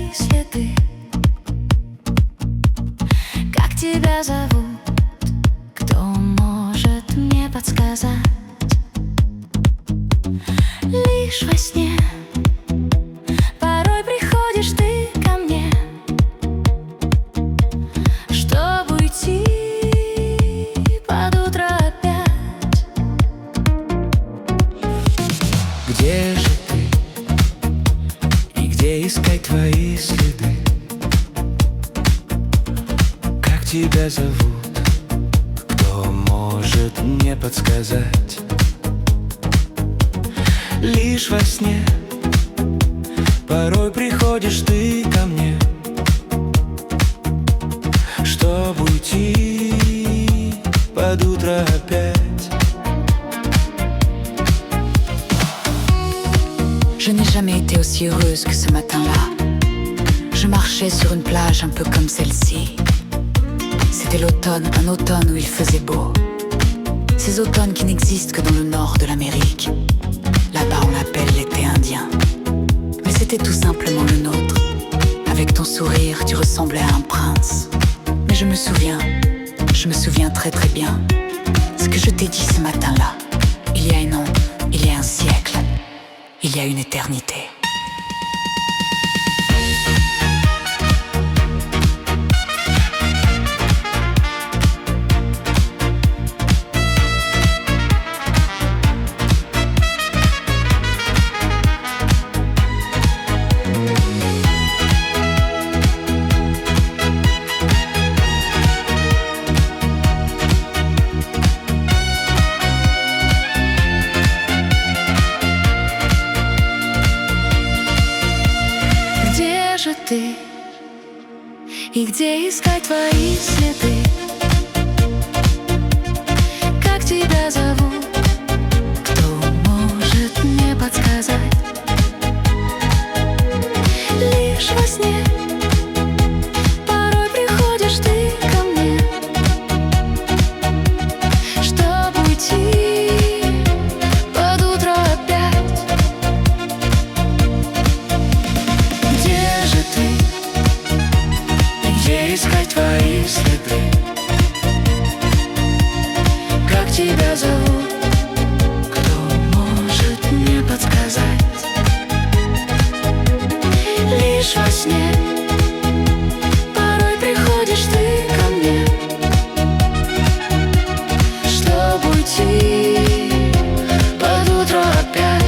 твои следы. Как тебя зовут? Кто может мне подсказать? Лишь во сне порой приходишь ты ко мне, чтобы уйти под утро опять. Где же ты? И где искать твои следы? Как тебя зовут? Кто может мне подсказать? Лишь во сне порой приходишь ты ко мне, чтобы уйти под утро опять. Je n'ai jamais été aussi heureuse que ce matin-là. Je marchais sur une plage un peu comme celle-ci. C'était l'automne, un automne où il faisait beau. Ces automnes qui n'existent que dans le nord de l'Amérique. Là-bas on l'appelle l'été indien. Mais c'était tout simplement le nôtre. Avec ton sourire, tu ressemblais à un prince. Mais je me souviens très très bien ce que je t'ai dit ce matin-là. Il y a un an, il y a un siècle, il y a une éternité. Ты? И где искать твои следы? Как тебя зовут? Кто может мне подсказать? Лишь во сне порой приходишь ты ко мне, чтобы уйти под утро опять. Где искать твои следы? Как тебя зовут? Кто может мне подсказать? Лишь во сне порой приходишь ты ко мне, чтобы уйти под утро опять.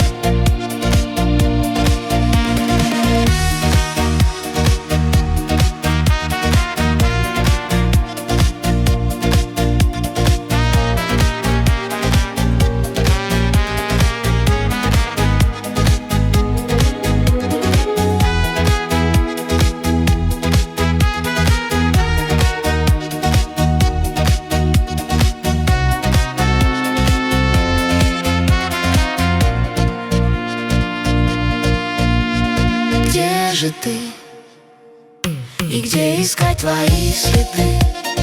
Где же ты? И где искать твои следы?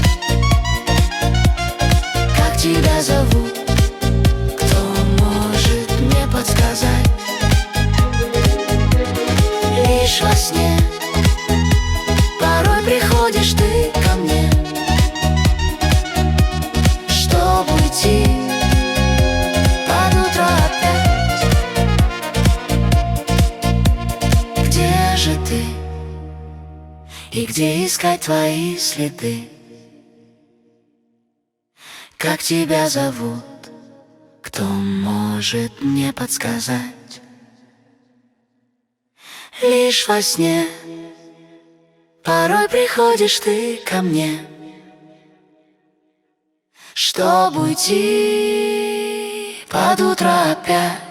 Как тебя зовут? Кто может мне подсказать? Лишь во сне порой приходишь ты ко мне, чтобы уйти под утро опять. Где же ты? И где искать твои следы? Как тебя зовут? Кто может мне подсказать? Лишь во сне порой приходишь ты ко мне, чтобы уйти под утро опять.